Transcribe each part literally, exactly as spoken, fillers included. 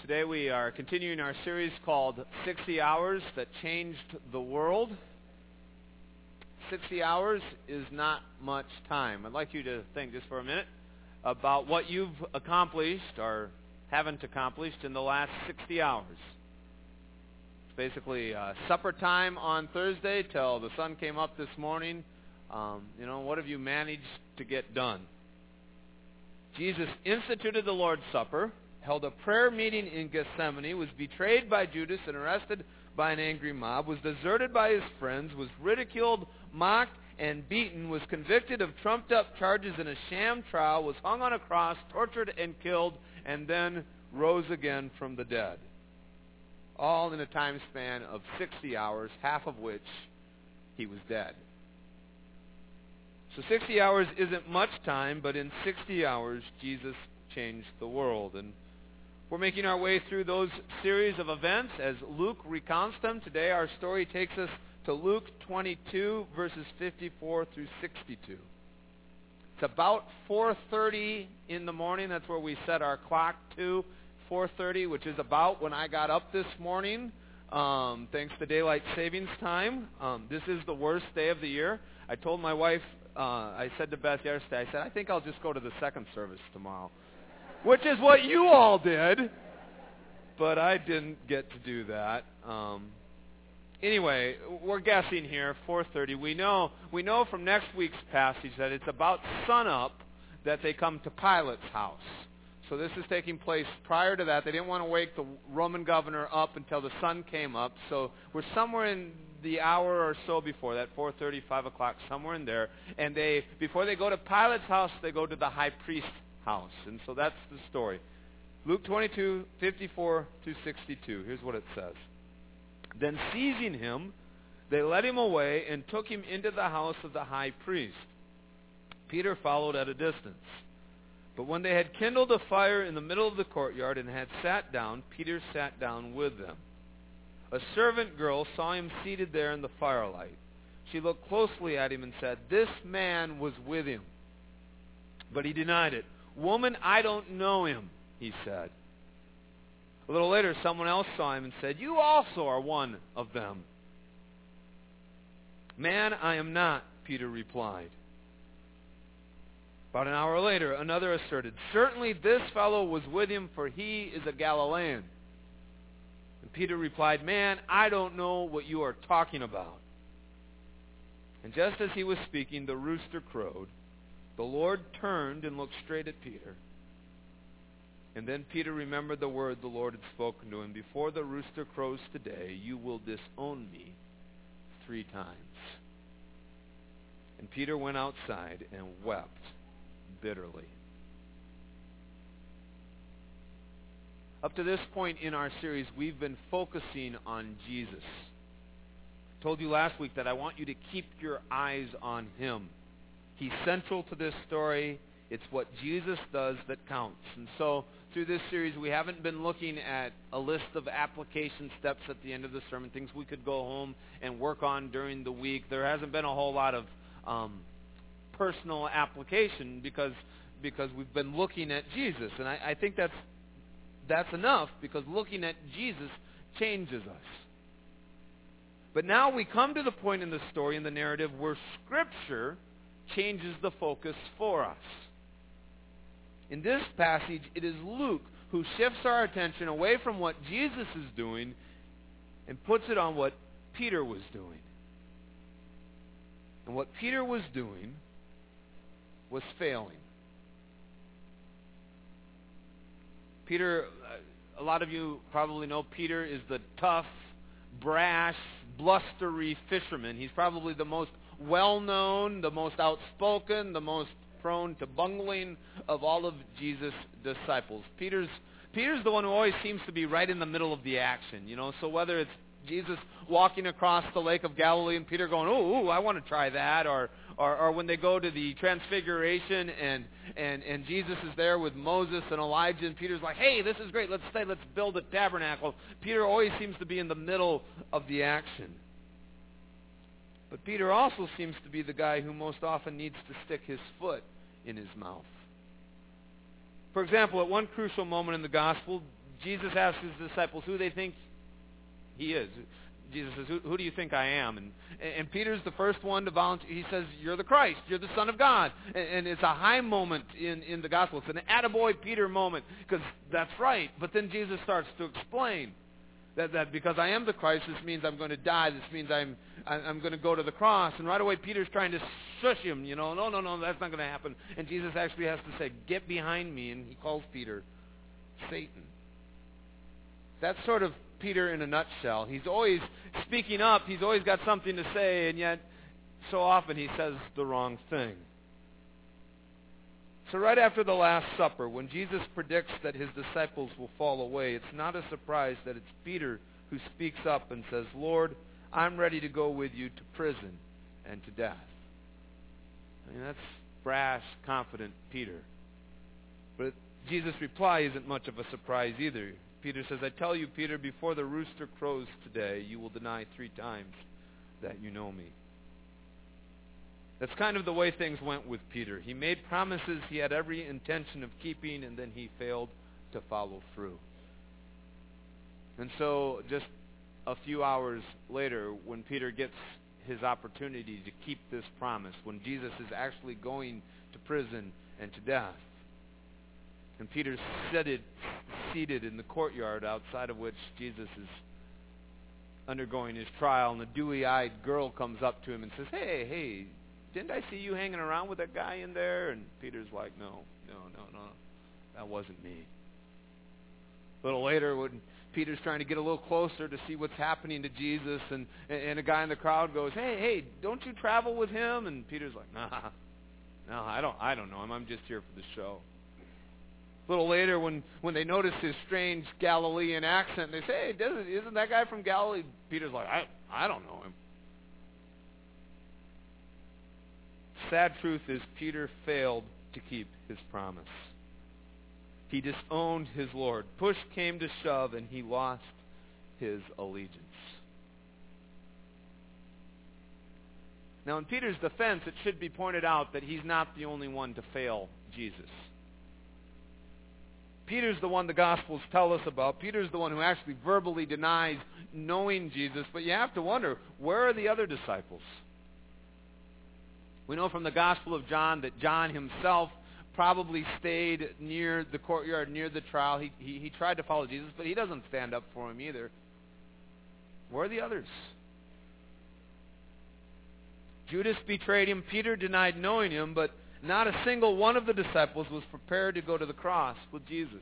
Today we are continuing our series called sixty hours That Changed the World. sixty hours is not much time. I'd like you to think just for a minute about what you've accomplished or haven't accomplished in the last sixty hours. It's basically uh, supper time on Thursday till the sun came up this morning. Um, you know, what have you managed to get done? Jesus instituted the Lord's Supper, held a prayer meeting in Gethsemane, was betrayed by Judas and arrested by an angry mob, was deserted by his friends, was ridiculed, mocked, and beaten, was convicted of trumped-up charges in a sham trial, was hung on a cross, tortured and killed, and then rose again from the dead. All in a time span of sixty hours, half of which he was dead. So sixty hours isn't much time, but in sixty hours, Jesus changed the world. And we're making our way through those series of events as Luke recounts them. Today our story takes us to Luke twenty-two, verses fifty-four through sixty-two. It's about four thirty in the morning. That's where we set our clock to, four thirty, which is about when I got up this morning, um, thanks to daylight savings time. Um, this is the worst day of the year. I told my wife, uh, I said to Beth yesterday, I said, I think I'll just go to the second service tomorrow. Which is what you all did, but I didn't get to do that. Um, anyway, we're guessing here, four thirty. We know we know from next week's passage that it's about sunup that they come to Pilate's house. So this is taking place prior to that. They didn't want to wake the Roman governor up until the sun came up. So we're somewhere in the hour or so before that, four thirty, five o'clock, somewhere in there. And they before they go to Pilate's house, they go to the high priest's house. And so that's the story. Luke twenty-two, fifty-four to sixty-two. Here's what it says. Then seizing him, they led him away and took him into the house of the high priest. Peter followed at a distance. But when they had kindled a fire in the middle of the courtyard and had sat down, Peter sat down with them. A servant girl saw him seated there in the firelight. She looked closely at him and said, "This man was with him." But he denied it. "Woman, I don't know him," he said. A little later, someone else saw him and said, "You also are one of them." "Man, I am not," Peter replied. About an hour later, another asserted, "Certainly this fellow was with him, for he is a Galilean." And Peter replied, "Man, I don't know what you are talking about." And just as he was speaking, the rooster crowed. The Lord turned and looked straight at Peter. And then Peter remembered the word the Lord had spoken to him. "Before the rooster crows today, you will disown me three times." And Peter went outside and wept bitterly. Up to this point in our series, we've been focusing on Jesus. I told you last week that I want you to keep your eyes on him. He's central to this story. It's what Jesus does that counts. And so through this series, we haven't been looking at a list of application steps at the end of the sermon, things we could go home and work on during the week. There hasn't been a whole lot of um, personal application because because we've been looking at Jesus. And I, I think that's that's enough, because looking at Jesus changes us. But now we come to the point in the story, in the narrative, where Scripture changes the focus for us. In this passage, it is Luke who shifts our attention away from what Jesus is doing and puts it on what Peter was doing. And what Peter was doing was failing. Peter, a lot of you probably know Peter is the tough, brash, blustery fisherman. He's probably the most well-known, the most outspoken, the most prone to bungling of all of Jesus' disciples. Peter's Peter's the one who always seems to be right in the middle of the action, you know. So whether it's Jesus walking across the Lake of Galilee and Peter going, "Ooh, ooh I want to try that," or, or or when they go to the Transfiguration and and and Jesus is there with Moses and Elijah, and Peter's like, "Hey, this is great. Let's stay. Let's build a tabernacle." Peter always seems to be in the middle of the action. But Peter also seems to be the guy who most often needs to stick his foot in his mouth. For example, at one crucial moment in the gospel, Jesus asks his disciples who they think he is. Jesus says, who, who do you think I am? And, and Peter's the first one to volunteer. He says, you're the Christ. You're the Son of God. And, and it's a high moment in, in the gospel. It's an attaboy Peter moment because that's right. But then Jesus starts to explain that, that because I am the Christ, this means I'm going to die. This means I'm, I'm going to go to the cross. And right away Peter's trying to shush him. You know, no, no, no, that's not going to happen. And Jesus actually has to say, get behind me. And he calls Peter Satan. That's sort of Peter in a nutshell. He's always speaking up. He's always got something to say, and yet so often he says the wrong thing. So right after the Last Supper, when Jesus predicts that his disciples will fall away, it's not a surprise that it's Peter who speaks up and says, Lord, I'm ready to go with you to prison and to death. I mean, that's brash, confident Peter. But Jesus' reply isn't much of a surprise either. Peter says, I tell you, Peter, before the rooster crows today, you will deny three times that you know me. That's kind of the way things went with Peter. He made promises he had every intention of keeping, and then he failed to follow through. And so just a few hours later, when Peter gets his opportunity to keep this promise, when Jesus is actually going to prison and to death, and Peter's seated, seated in the courtyard outside of which Jesus is undergoing his trial, and a dewy-eyed girl comes up to him and says, hey, hey, didn't I see you hanging around with that guy in there? And Peter's like, no, no, no, no, that wasn't me. A little later, when Peter's trying to get a little closer to see what's happening to Jesus, and, and a guy in the crowd goes, hey, hey, don't you travel with him? And Peter's like, nah, no, I don't, I don't know him. I'm just here for the show. A little later, when, when they notice his strange Galilean accent, they say, hey, doesn't, isn't that guy from Galilee? Peter's like, I, I don't know him. Sad truth is Peter failed to keep his promise. He disowned his Lord. Push came to shove, and he lost his allegiance. Now, in Peter's defense, it should be pointed out that he's not the only one to fail Jesus. Peter's the one the Gospels tell us about. Peter's the one who actually verbally denies knowing Jesus. But you have to wonder, where are the other disciples? We know from the Gospel of John that John himself probably stayed near the courtyard, near the trial. He, he, he tried to follow Jesus, but he doesn't stand up for him either. Where are the others? Judas betrayed him. Peter denied knowing him, but not a single one of the disciples was prepared to go to the cross with Jesus.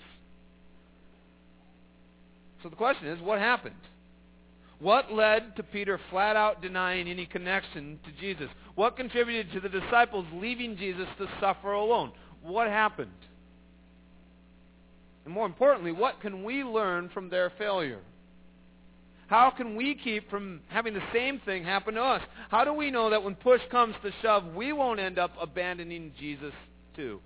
So the question is, what happened? What led to Peter flat out denying any connection to Jesus? What contributed to the disciples leaving Jesus to suffer alone? What happened? And more importantly, what can we learn from their failure? How can we keep from having the same thing happen to us? How do we know that when push comes to shove, we won't end up abandoning Jesus too?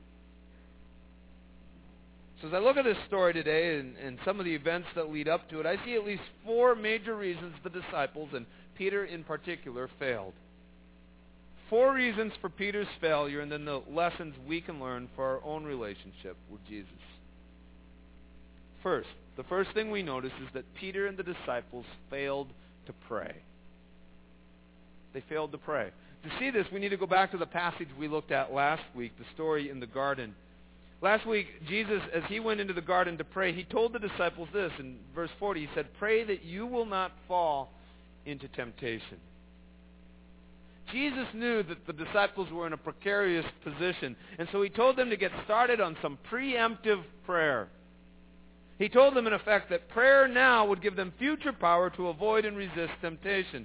So as I look at this story today and, and some of the events that lead up to it, I see at least four major reasons the disciples, and Peter in particular, failed. Four reasons for Peter's failure, and then the lessons we can learn for our own relationship with Jesus. First, the first thing we notice is that Peter and the disciples failed to pray. They failed to pray. To see this, we need to go back to the passage we looked at last week, the story in the garden. Last week, Jesus, as he went into the garden to pray, he told the disciples this in verse forty. He said, pray that you will not fall into temptation. Jesus knew that the disciples were in a precarious position, and so he told them to get started on some preemptive prayer. He told them, in effect, that prayer now would give them future power to avoid and resist temptation.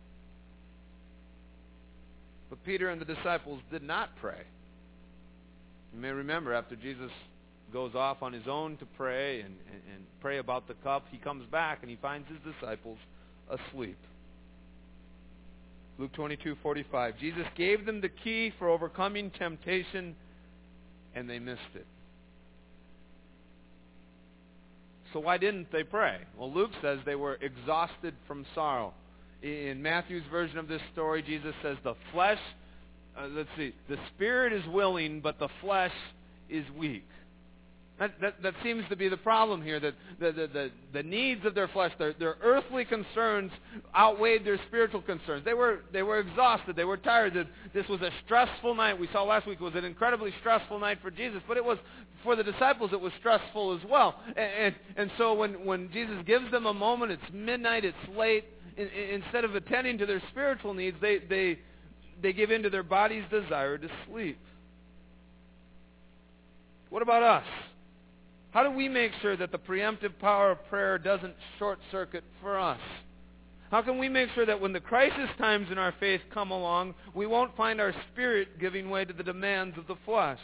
But Peter and the disciples did not pray. You may remember, after Jesus goes off on his own to pray and, and, and pray about the cup, he comes back and he finds his disciples asleep. Luke twenty-two forty-five. Jesus gave them the key for overcoming temptation, and they missed it. So why didn't they pray? Well, Luke says they were exhausted from sorrow. In Matthew's version of this story, Jesus says the flesh, uh, let's see, the spirit is willing, but the flesh is weak. That, that, that seems to be the problem here, that the, the, the, the needs of their flesh, their, their earthly concerns outweighed their spiritual concerns. They were, they were exhausted. They were tired. That This was a stressful night. We saw last week it was an incredibly stressful night for Jesus, but it was, for the disciples, it was stressful as well. And, and, and so when, when Jesus gives them a moment, it's midnight, it's late, in, in, instead of attending to their spiritual needs, they, they, they give in to their body's desire to sleep. What about us? How do we make sure that the preemptive power of prayer doesn't short-circuit for us? How can we make sure that when the crisis times in our faith come along, we won't find our spirit giving way to the demands of the flesh?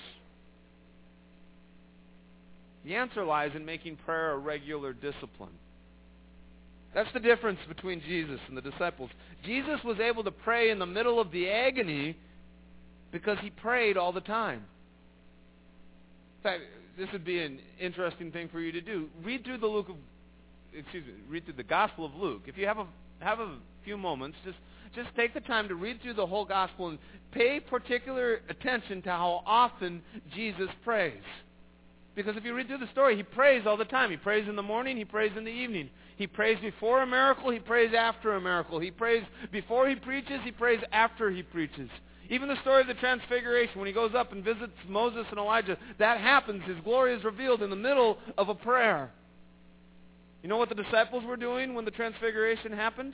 The answer lies in making prayer a regular discipline. That's the difference between Jesus and the disciples. Jesus was able to pray in the middle of the agony because he prayed all the time. In fact, this would be an interesting thing for you to do. Read through the Luke of, excuse me, read through the Gospel of Luke. If you have a have a few moments, just just take the time to read through the whole Gospel and pay particular attention to how often Jesus prays. Because if you read through the story, he prays all the time. He prays in the morning, he prays in the evening. He prays before a miracle, he prays after a miracle. He prays before he preaches, he prays after he preaches. Even the story of the Transfiguration, when he goes up and visits Moses and Elijah, that happens. His glory is revealed in the middle of a prayer. You know what the disciples were doing when the Transfiguration happened?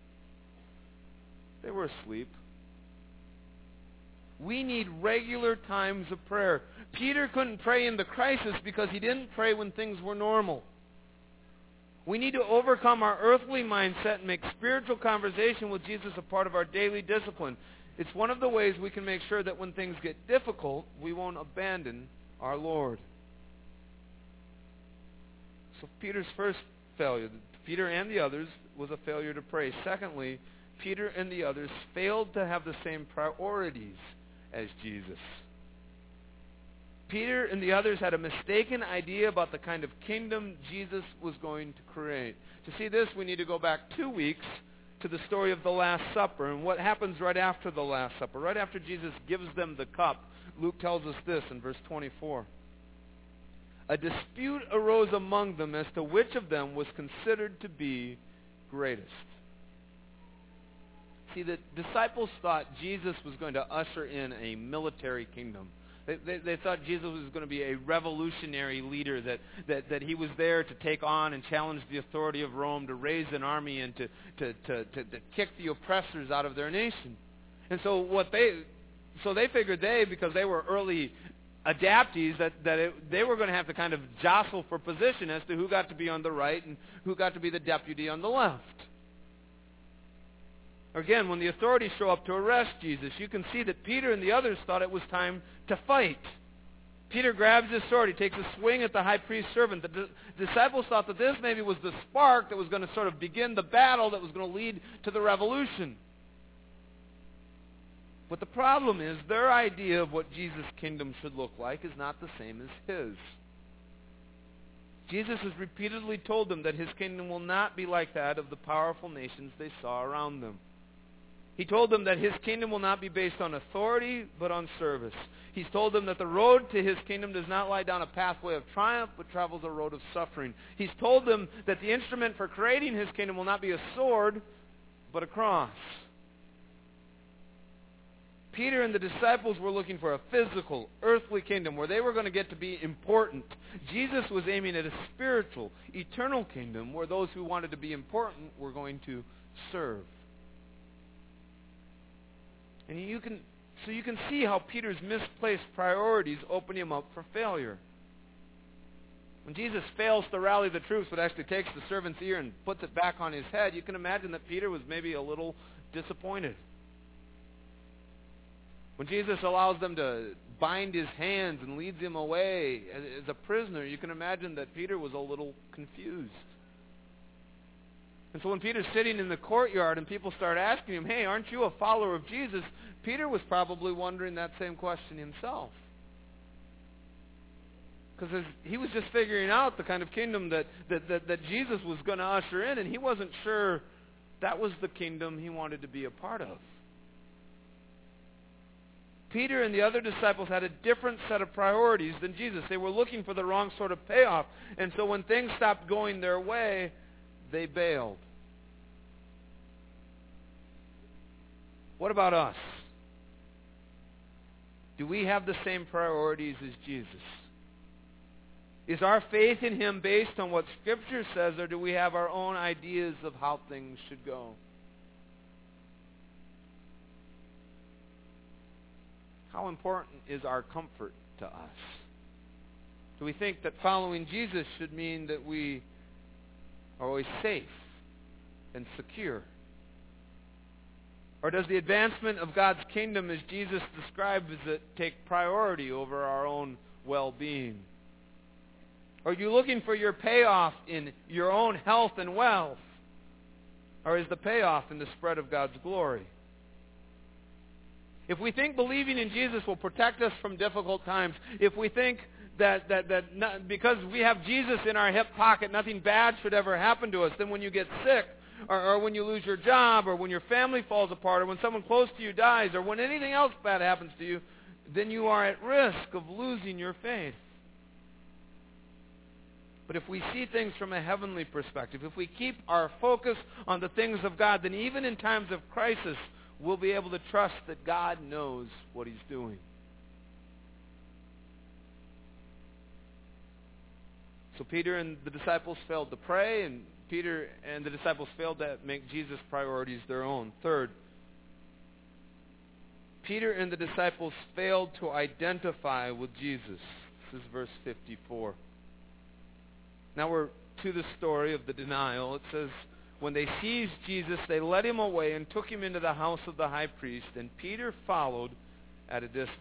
They were asleep. We need regular times of prayer. Peter couldn't pray in the crisis because he didn't pray when things were normal. We need to overcome our earthly mindset and make spiritual conversation with Jesus a part of our daily discipline. It's one of the ways we can make sure that when things get difficult, we won't abandon our Lord. So Peter's first failure, Peter and the others, was a failure to pray. Secondly, Peter and the others failed to have the same priorities as Jesus. Peter and the others had a mistaken idea about the kind of kingdom Jesus was going to create. To see this, we need to go back two weeks to the story of the Last Supper and what happens right after the Last Supper. Right after Jesus gives them the cup, Luke tells us this in verse twenty-four. A dispute arose among them as to which of them was considered to be greatest. See, the disciples thought Jesus was going to usher in a military kingdom. They, they, they thought Jesus was going to be a revolutionary leader, that, that, that he was there to take on and challenge the authority of Rome, to raise an army and to, to, to, to, to kick the oppressors out of their nation. And so what they so they figured they, because they were early adaptees, that, that it, they were going to have to kind of jostle for position as to who got to be on the right and who got to be the deputy on the left. Again, when the authorities show up to arrest Jesus, you can see that Peter and the others thought it was time to fight. Peter grabs his sword. He takes a swing at the high priest's servant. The di- disciples thought that this maybe was the spark that was going to sort of begin the battle that was going to lead to the revolution. But the problem is their idea of what Jesus' kingdom should look like is not the same as his. Jesus has repeatedly told them that his kingdom will not be like that of the powerful nations they saw around them. He told them that his kingdom will not be based on authority, but on service. He's told them that the road to his kingdom does not lie down a pathway of triumph, but travels a road of suffering. He's told them that the instrument for creating his kingdom will not be a sword, but a cross. Peter and the disciples were looking for a physical, earthly kingdom where they were going to get to be important. Jesus was aiming at a spiritual, eternal kingdom where those who wanted to be important were going to serve. And you can, so you can see how Peter's misplaced priorities open him up for failure. When Jesus fails to rally the troops, but actually takes the servant's ear and puts it back on his head, you can imagine that Peter was maybe a little disappointed. When Jesus allows them to bind his hands and leads him away as a prisoner, you can imagine that Peter was a little confused. And so when Peter's sitting in the courtyard and people start asking him, hey, aren't you a follower of Jesus? Peter was probably wondering that same question himself. Because he was just figuring out the kind of kingdom that, that, that, that Jesus was going to usher in, and he wasn't sure that was the kingdom he wanted to be a part of. Peter and the other disciples had a different set of priorities than Jesus. They were looking for the wrong sort of payoff. And so when things stopped going their way, they bailed. What about us? Do we have the same priorities as Jesus? Is our faith in Him based on what Scripture says, or do we have our own ideas of how things should go? How important is our comfort to us? Do we think that following Jesus should mean that we are always safe and secure? Or does the advancement of God's kingdom, as Jesus describes it, take priority over our own well-being? Are you looking for your payoff in your own health and wealth? Or is the payoff in the spread of God's glory? If we think believing in Jesus will protect us from difficult times, if we think that, that, that not, because we have Jesus in our hip pocket, nothing bad should ever happen to us, then when you get sick, or, or when you lose your job, or when your family falls apart, or when someone close to you dies, or when anything else bad happens to you, then you are at risk of losing your faith. But if we see things from a heavenly perspective, if we keep our focus on the things of God, then even in times of crisis, we'll be able to trust that God knows what He's doing. So Peter and the disciples failed to pray, and Peter and the disciples failed to make Jesus' priorities their own. Third, Peter and the disciples failed to identify with Jesus. This is verse fifty-four. Now we're to the story of the denial. It says, when they seized Jesus, they led Him away and took Him into the house of the high priest, and Peter followed at a distance.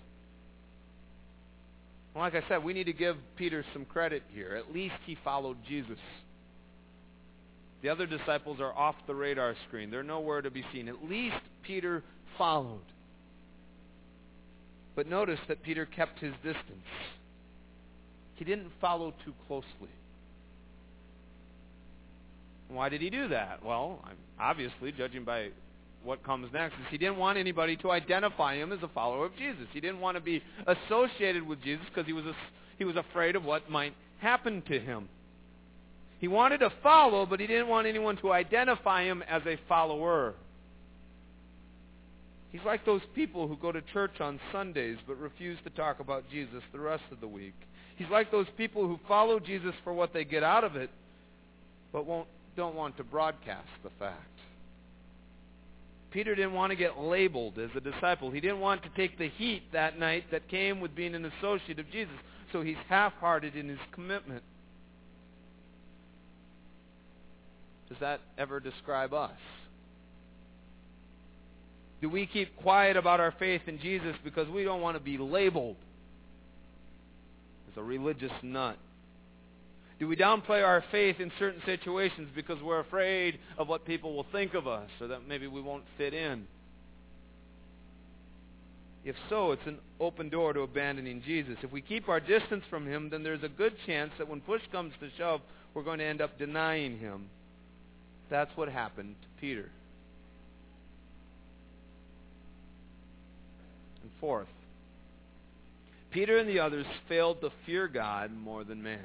Well, like I said, we need to give Peter some credit here. At least he followed Jesus. The other disciples are off the radar screen. They're nowhere to be seen. At least Peter followed. But notice that Peter kept his distance. He didn't follow too closely. Why did he do that? Well, obviously, judging by what comes next, is he didn't want anybody to identify him as a follower of Jesus. He didn't want to be associated with Jesus because he was a, he was afraid of what might happen to him. He wanted to follow, but he didn't want anyone to identify him as a follower. He's like those people who go to church on Sundays but refuse to talk about Jesus the rest of the week. He's like those people who follow Jesus for what they get out of it, but won't don't want to broadcast the fact. Peter didn't want to get labeled as a disciple. He didn't want to take the heat that night that came with being an associate of Jesus. So he's half-hearted in his commitment. Does that ever describe us? Do we keep quiet about our faith in Jesus because we don't want to be labeled as a religious nut? Do we downplay our faith in certain situations because we're afraid of what people will think of us, or that maybe we won't fit in? If so, it's an open door to abandoning Jesus. If we keep our distance from Him, then there's a good chance that when push comes to shove, we're going to end up denying Him. That's what happened to Peter. And fourth, Peter and the others failed to fear God more than man.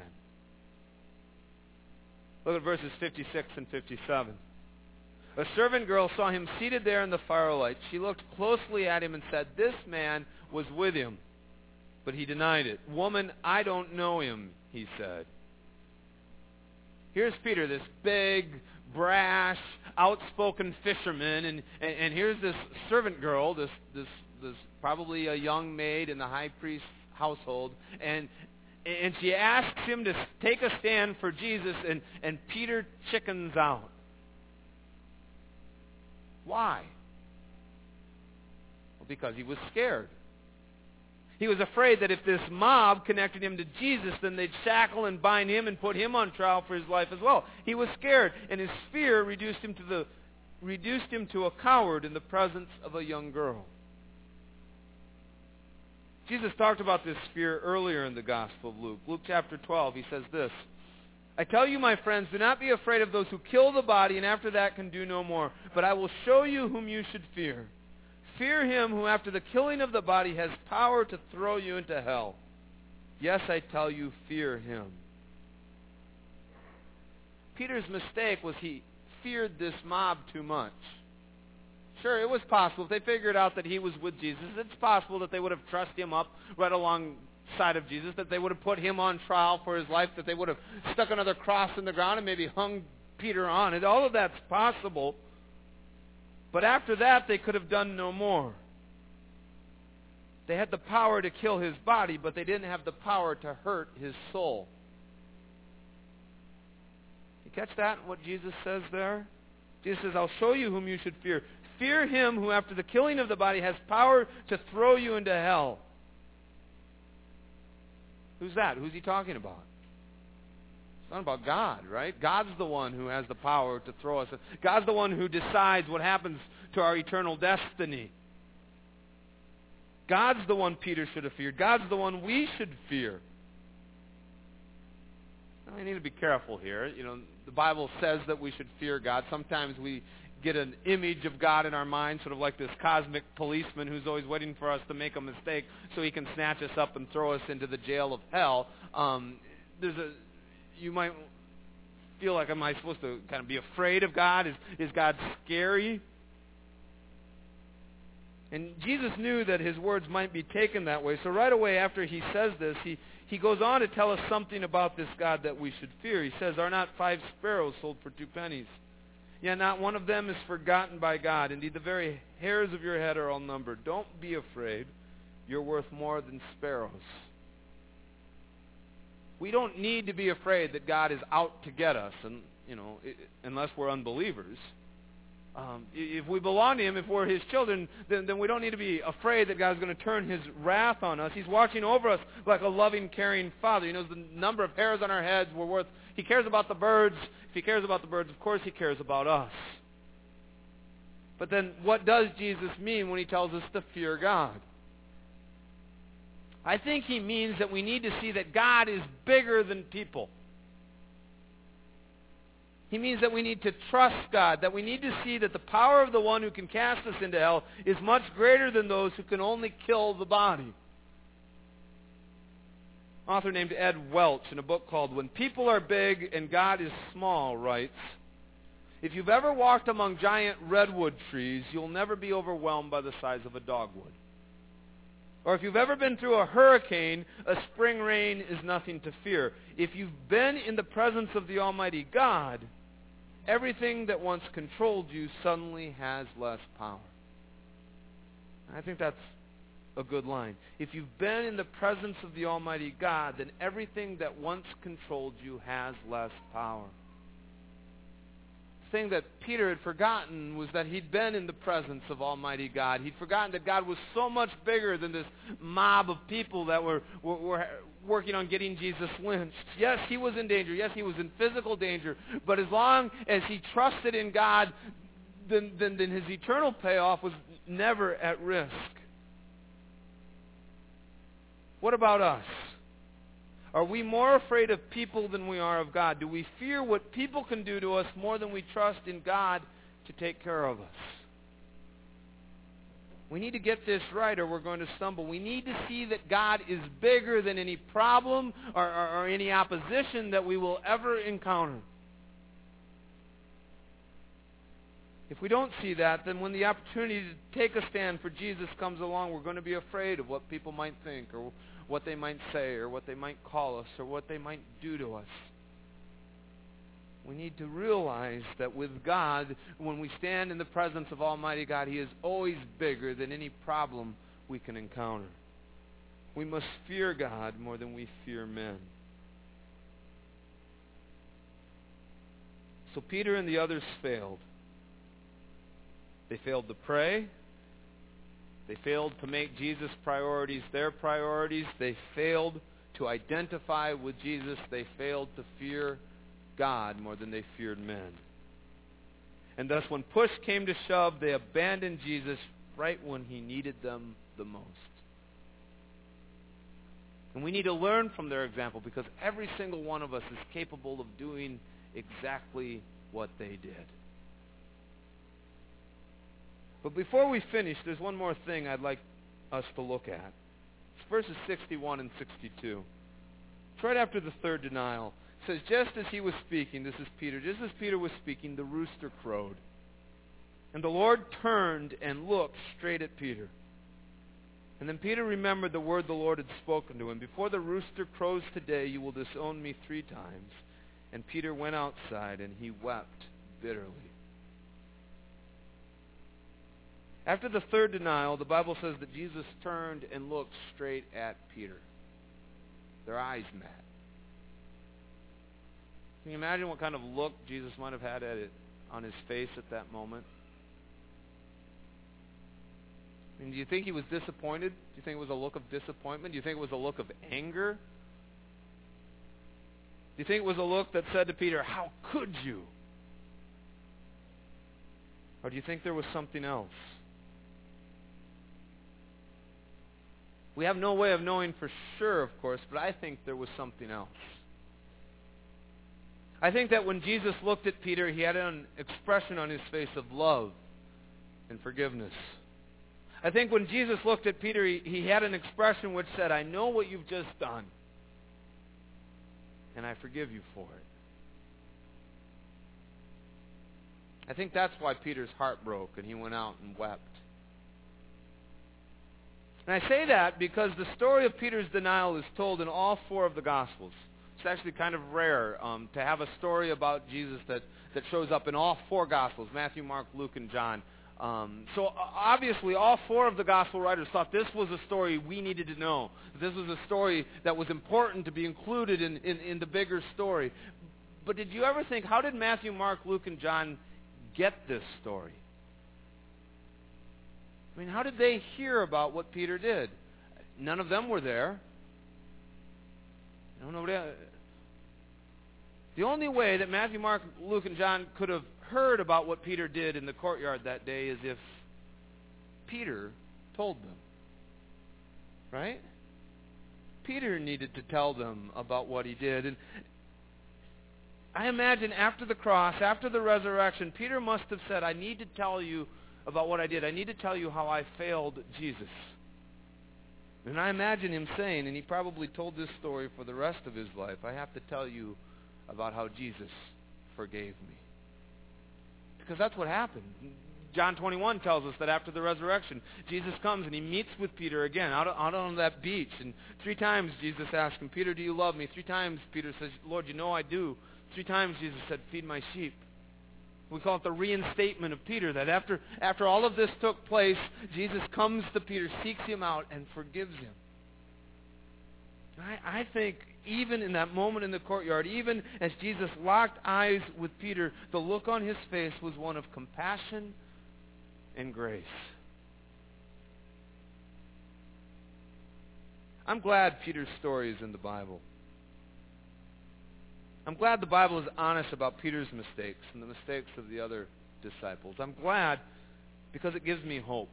Look at verses fifty-six and fifty-seven. A servant girl saw him seated there in the firelight. She looked closely at him and said, "This man was with him." But he denied it. "Woman, I don't know him," he said. Here's Peter, this big, brash, outspoken fisherman, and, and, and here's this servant girl, this, this, this probably a young maid in the high priest's household, and And she asks him to take a stand for Jesus, and, and Peter chickens out. Why? Well, because he was scared. He was afraid that if this mob connected him to Jesus, then they'd shackle and bind him and put him on trial for his life as well. He was scared, and his fear reduced him to the reduced him to a coward in the presence of a young girl. Jesus talked about this fear earlier in the Gospel of Luke. Luke chapter twelve, he says this, "I tell you, my friends, do not be afraid of those who kill the body and after that can do no more. But I will show you whom you should fear. Fear him who after the killing of the body has power to throw you into hell. Yes, I tell you, fear him. Peter's mistake was he feared this mob too much. Sure, it was possible. If they figured out that he was with Jesus, it's possible that they would have trussed him up right alongside of Jesus, that they would have put him on trial for his life, that they would have stuck another cross in the ground and maybe hung Peter on it. All of that's possible. But after that, they could have done no more. They had the power to kill his body, but they didn't have the power to hurt his soul. You catch that, what Jesus says there? Jesus says, I'll show you whom you should fear. Fear him who after the killing of the body has power to throw you into hell. Who's that? Who's he talking about? It's not about God, right? God's the one who has the power to throw us. God's the one who decides what happens to our eternal destiny. God's the one Peter should have feared. God's the one we should fear. Now, we need to be careful here. You know, the Bible says that we should fear God. Sometimes we get an image of God in our mind, sort of like this cosmic policeman who's always waiting for us to make a mistake so he can snatch us up and throw us into the jail of hell. Um, there's a, you might feel like, am I supposed to kind of be afraid of God? Is, is God scary? And Jesus knew that his words might be taken that way. So right away after he says this, he, he goes on to tell us something about this God that we should fear. He says, are not five sparrows sold for two pennies? Yet not one of them is forgotten by God. Indeed, the very hairs of your head are all numbered. Don't be afraid. You're worth more than sparrows. We don't need to be afraid that God is out to get us, and you know, unless we're unbelievers. Um, if we belong to him, if we're his children, then, then we don't need to be afraid that God's going to turn his wrath on us. He's watching over us like a loving, caring father. He knows the number of hairs on our heads. We're worth. He cares about the birds. If he cares about the birds, of course he cares about us. But then what does Jesus mean when he tells us to fear God? I think he means that we need to see that God is bigger than people. He means that we need to trust God, that we need to see that the power of the one who can cast us into hell is much greater than those who can only kill the body. An author named Ed Welch, in a book called When People Are Big and God is Small, writes, if you've ever walked among giant redwood trees, you'll never be overwhelmed by the size of a dogwood. Or if you've ever been through a hurricane, a spring rain is nothing to fear. If you've been in the presence of the Almighty God, everything that once controlled you suddenly has less power. I think that's a good line. If you've been in the presence of the Almighty God, then everything that once controlled you has less power. The thing that Peter had forgotten was that he'd been in the presence of Almighty God. He'd forgotten that God was so much bigger than this mob of people that were, were, were working on getting Jesus lynched. Yes, he was in danger. Yes, he was in physical danger. But as long as he trusted in God, then, then, then his eternal payoff was never at risk. What about us? Are we more afraid of people than we are of God? Do we fear what people can do to us more than we trust in God to take care of us? We need to get this right or we're going to stumble. We need to see that God is bigger than any problem or, or, or any opposition that we will ever encounter. If we don't see that, then when the opportunity to take a stand for Jesus comes along, we're going to be afraid of what people might think or what they might say or what they might call us or what they might do to us. We need to realize that with God, when we stand in the presence of Almighty God, he is always bigger than any problem we can encounter. We must fear God more than we fear men. So Peter and the others failed. They failed to pray. They failed to make Jesus' priorities their priorities. They failed to identify with Jesus. They failed to fear God more than they feared men. And thus, when push came to shove, they abandoned Jesus right when he needed them the most. And we need to learn from their example because every single one of us is capable of doing exactly what they did. But before we finish, there's one more thing I'd like us to look at. It's verses sixty-one and sixty-two. It's right after the third denial. It says, just as he was speaking, this is Peter, just as Peter was speaking, the rooster crowed. And the Lord turned and looked straight at Peter. And then Peter remembered the word the Lord had spoken to him. Before the rooster crows today, you will disown me three times. And Peter went outside and he wept bitterly. After the third denial, the Bible says that Jesus turned and looked straight at Peter. Their eyes met. Can you imagine what kind of look Jesus might have had at it on his face at that moment? I mean, do you think he was disappointed? Do you think it was a look of disappointment? Do you think it was a look of anger? Do you think it was a look that said to Peter, how could you? Or do you think there was something else? We have no way of knowing for sure, of course, but I think there was something else. I think that when Jesus looked at Peter, he had an expression on his face of love and forgiveness. I think when Jesus looked at Peter, he, he had an expression which said, I know what you've just done, and I forgive you for it. I think that's why Peter's heart broke and he went out and wept. And I say that because the story of Peter's denial is told in all four of the Gospels. It's actually kind of rare um, to have a story about Jesus that, that shows up in all four Gospels, Matthew, Mark, Luke, and John. Um, so obviously all four of the Gospel writers thought this was a story we needed to know. This was a story that was important to be included in, in, in the bigger story. But did you ever think, how did Matthew, Mark, Luke, and John get this story? I mean, how did they hear about what Peter did? None of them were there. I don't know. The only way that Matthew, Mark, Luke, and John could have heard about what Peter did in the courtyard that day is if Peter told them. Right? Peter needed to tell them about what he did. And I imagine after the cross, after the resurrection, Peter must have said, I need to tell you about what I did. I need to tell you how I failed Jesus. And I imagine him saying, and he probably told this story for the rest of his life, I have to tell you about how Jesus forgave me. Because that's what happened. John twenty-one tells us that after the resurrection, Jesus comes and he meets with Peter again out, out on that beach. And three times Jesus asked him, Peter, do you love me? Three times Peter says, Lord, you know I do. Three times Jesus said, feed my sheep. We call it the reinstatement of Peter, that after, after all of this took place, Jesus comes to Peter, seeks him out, and forgives him. I, I think even in that moment in the courtyard, even as Jesus locked eyes with Peter, the look on his face was one of compassion and grace. I'm glad Peter's story is in the Bible. I'm glad the Bible is honest about Peter's mistakes and the mistakes of the other disciples. I'm glad because it gives me hope.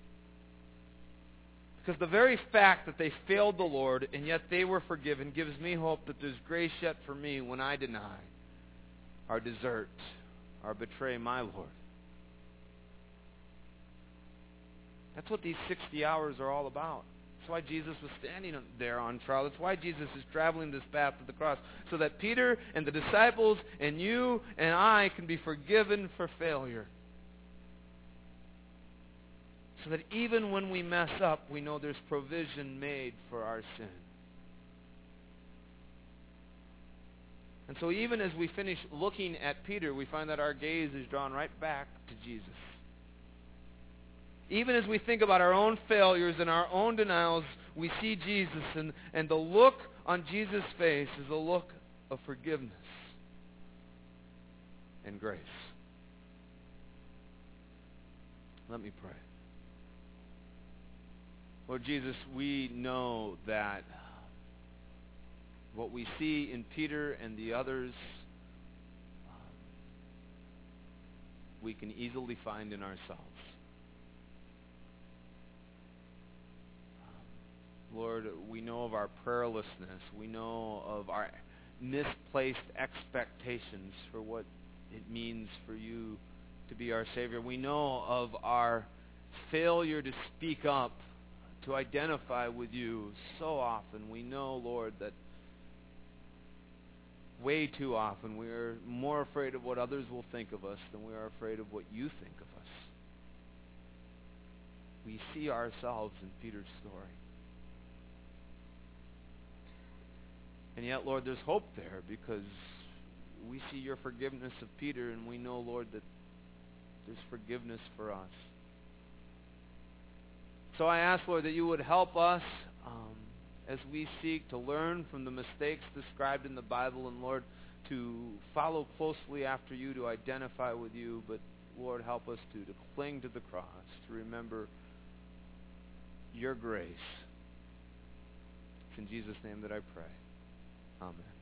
Because the very fact that they failed the Lord and yet they were forgiven gives me hope that there's grace yet for me when I deny, or desert, or betray my Lord. That's what these sixty hours are all about. That's why Jesus was standing there on trial. That's why Jesus is traveling this path to the cross. So that Peter and the disciples and you and I can be forgiven for failure. So that even when we mess up, we know there's provision made for our sin. And so even as we finish looking at Peter, we find that our gaze is drawn right back to Jesus. Even as we think about our own failures and our own denials, we see Jesus, and, and the look on Jesus' face is a look of forgiveness and grace. Let me pray. Lord Jesus, we know that what we see in Peter and the others, um, we can easily find in ourselves. Lord, we know of our prayerlessness. We know of our misplaced expectations for what it means for you to be our Savior. We know of our failure to speak up, to identify with you. So often we know, Lord, that way too often we are more afraid of what others will think of us than we are afraid of what you think of us. We see ourselves in Peter's story. And yet, Lord, there's hope there because we see your forgiveness of Peter, and we know, Lord, that there's forgiveness for us. So I ask, Lord, that you would help us um, as we seek to learn from the mistakes described in the Bible, and, Lord, to follow closely after you, to identify with you. But, Lord, help us to, to cling to the cross, to remember your grace. It's in Jesus' name that I pray. Amen.